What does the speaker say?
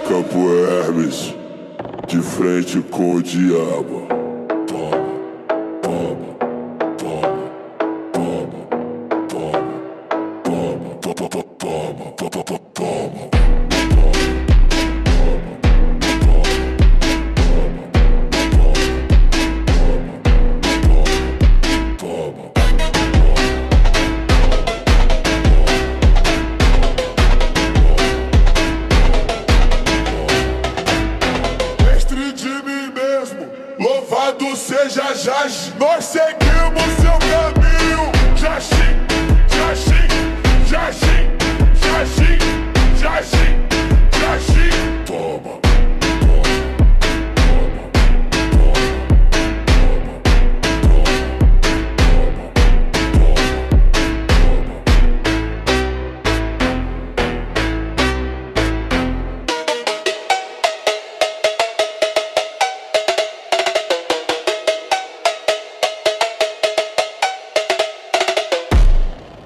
Campo Hermes, de frente com o diabo. Toma, toma, toma, toma, toma, toma, toma, toma, toma, toma. Louvado seja Jaj, nós seguimos seu caminho, Jaxi, Jaxi.